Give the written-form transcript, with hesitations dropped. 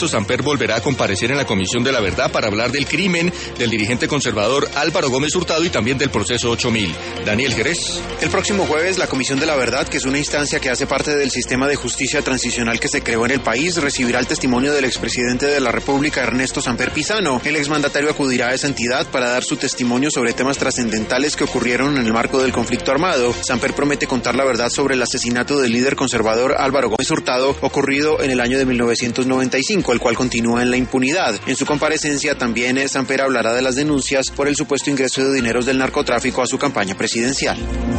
Samper volverá a comparecer en la Comisión de la Verdad para hablar del crimen del dirigente conservador Álvaro Gómez Hurtado y también del proceso 8000. Daniel Jerez. El próximo jueves, la Comisión de la Verdad, que es una instancia que hace parte del sistema de justicia transicional que se creó en el país, recibirá el testimonio del expresidente de la República, Ernesto Samper Pizano. El exmandatario acudirá a esa entidad para dar su testimonio sobre temas trascendentales que ocurrieron en el marco del conflicto armado. Samper promete contar la verdad sobre el asesinato del líder conservador Álvaro Gómez Hurtado, ocurrido en el año de 1995, el cual continúa en la impunidad. En su comparecencia también Samper hablará de las denuncias por el supuesto ingreso de dineros del narcotráfico a su campaña presidencial.